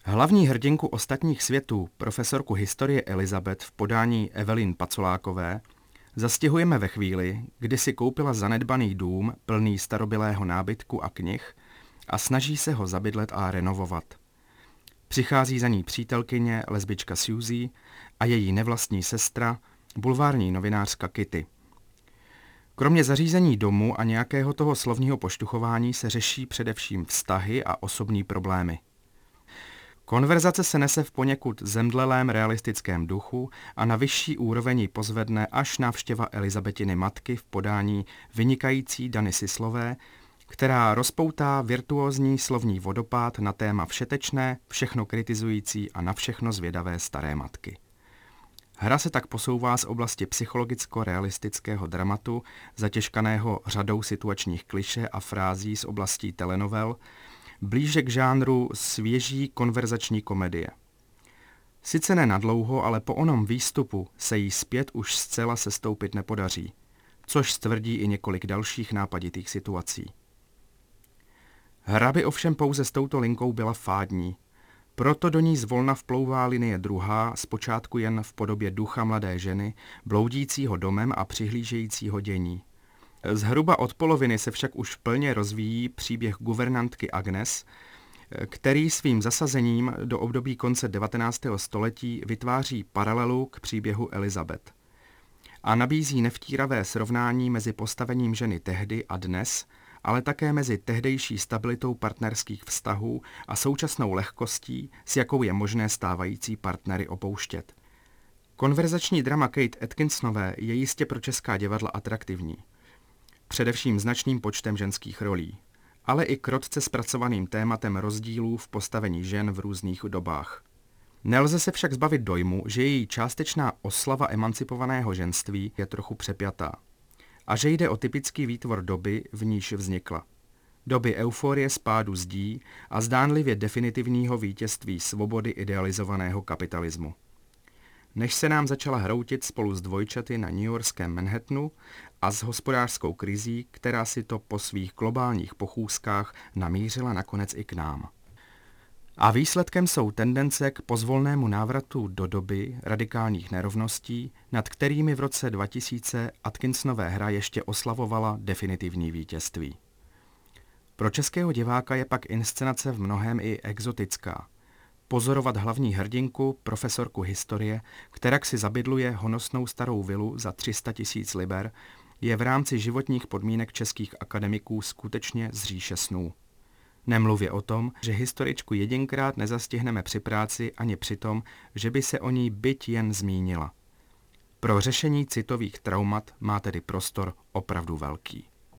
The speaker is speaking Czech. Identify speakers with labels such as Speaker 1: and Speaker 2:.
Speaker 1: Hlavní hrdinku ostatních světů, profesorku historie Elizabeth v podání Evelyn Pacolákové, zastěhujeme ve chvíli, kdy si koupila zanedbaný dům plný starobylého nábytku a knih a snaží se ho zabydlet a renovovat. Přichází za ní přítelkyně, lesbička Susie a její nevlastní sestra, bulvární novinářka Kitty. Kromě zařízení domu a nějakého toho slovního poštuchování se řeší především vztahy a osobní problémy. Konverzace se nese v poněkud zemdlelém realistickém duchu a na vyšší úroveň ji pozvedne až návštěva Elizabetiny matky v podání vynikající Dany Sislové, která rozpoutá virtuózní slovní vodopád na téma všetečné, všechno kritizující a na všechno zvědavé staré matky. Hra se tak posouvá z oblasti psychologicko-realistického dramatu, zatěžkaného řadou situačních klišé a frází z oblastí telenovel, blíže k žánru svěží konverzační komedie. Sice ne nadlouho, ale po onom výstupu se jí zpět už zcela sestoupit nepodaří, což stvrdí i několik dalších nápaditých situací. Hra by ovšem pouze s touto linkou byla fádní, proto do ní zvolna vplouvá linie druhá, zpočátku jen v podobě ducha mladé ženy, bloudícího domem a přihlížejícího dění. Zhruba od poloviny se však už plně rozvíjí příběh guvernantky Agnes, který svým zasazením do období konce 19. století vytváří paralelu k příběhu Elizabeth. A nabízí nevtíravé srovnání mezi postavením ženy tehdy a dnes, ale také mezi tehdejší stabilitou partnerských vztahů a současnou lehkostí, s jakou je možné stávající partnery opouštět. Konverzační drama Kate Atkinsonové je jistě pro česká divadla atraktivní. Především značným počtem ženských rolí, ale i krotce zpracovaným tématem rozdílů v postavení žen v různých dobách. Nelze se však zbavit dojmu, že její částečná oslava emancipovaného ženství je trochu přepjatá a že jde o typický výtvor doby, v níž vznikla. Doby euforie spádu zdí a zdánlivě definitivního vítězství svobody idealizovaného kapitalismu. Než se nám začala hroutit spolu s dvojčaty na newyorském Manhattanu a s hospodářskou krizí, která si to po svých globálních pochůzkách namířila nakonec i k nám. A výsledkem jsou tendence k pozvolnému návratu do doby radikálních nerovností, nad kterými v roce 2000 Atkinsonové hra ještě oslavovala definitivní vítězství. Pro českého diváka je pak inscenace v mnohém i exotická. Pozorovat hlavní hrdinku, profesorku historie, která si zabydluje honosnou starou vilu za 300 000 liber, je v rámci životních podmínek českých akademiků skutečně z říše snů. Nemluvě o tom, že historičku jedinkrát nezastihneme při práci ani při tom, že by se o ní byť jen zmínila. Pro řešení citových traumat má tedy prostor opravdu velký.